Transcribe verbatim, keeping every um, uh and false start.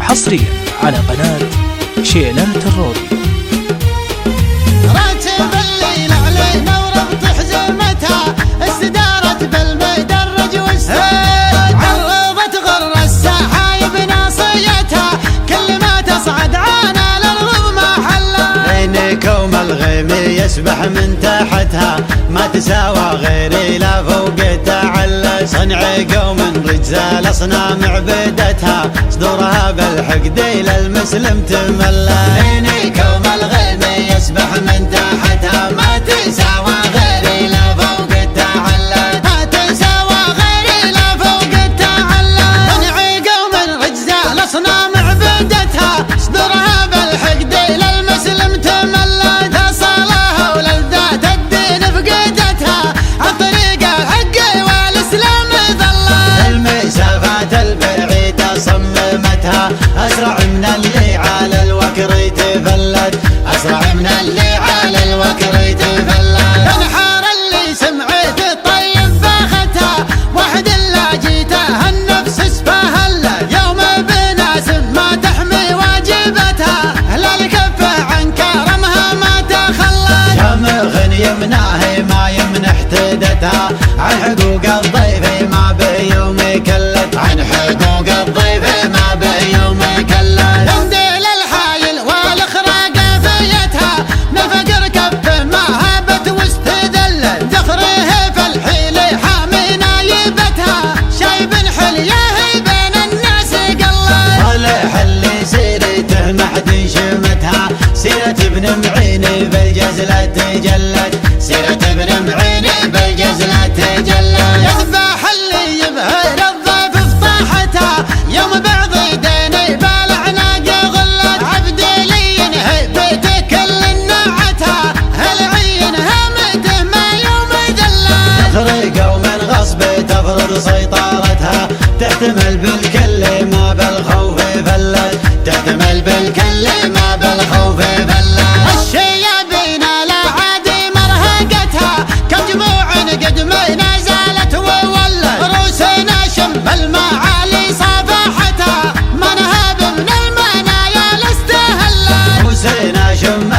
حصريا على قناة شيلات الروضي. راتب الليل علينا وربط حزمتها استدارت بالمدرج واستدارت عرضت غر السحايب ناصيتها كل ما تصعد عانا للغض ما حلا بين كوم الغيم يسبح من تحتها ما تساوى غيري لا فوق تعلى صنع قوم رجال اصنام عبدتها صدورها بالحقد للمسلم تملى بين كوم الغيم يسبح من تحتها ما تساوى غيري لا فوق تعلى ما تساوى غيري لا فوق تعلى صنع قوم رجال اصنام عبدتها صدورها بالحقد للمسلم تملى تصالها ولذات الدين فقدتها الطريق الحق والاسلام ظلت المسافات البعيدة صممتها اسرع من اللي على الوكر يتفلت اسرع من اللي على الوكر يتفلت الحار اللي سمعت الطيب باختها واحد لا جيته النفس اسفهل يوم بناس ما تحمي واجبتها لا الكف عن كرمها ما تخلت شامخ يمناه ما يمنح احتدتها عن حقوق الضيف ما به يوم كلت عن حقوق الضيف ما به يوم كلت يمدي للحايل والاخراق فيتها نفقر كف ما هبت واستدلت دخره في الحيل حامي نايبتها شايب حليه بين الناس قلت صالح اللي سيرته ما حد شمتها سيرة ابن معيني بالجزلة تجلت سيرة ابن معيني بالجزلة تجلت يذبح اللي يبهر الضيف فطاحتها يوم بعض يديني بالعناق غلت عبد لي ينهي بيته كل نعتها العين همته ما يوم ذلت تخرق ومن غصب تفرض سيطرتها تحتمل بالكل ما بالخوف فلت تحتمل بالكل ما بالخوف فلت الشيابين لا عادي مرهقتها كم جموع قد ما نزلت وولت روسنا شم المعالي صافحتها ما نهاب من المنايا لاستهلت روسنا شم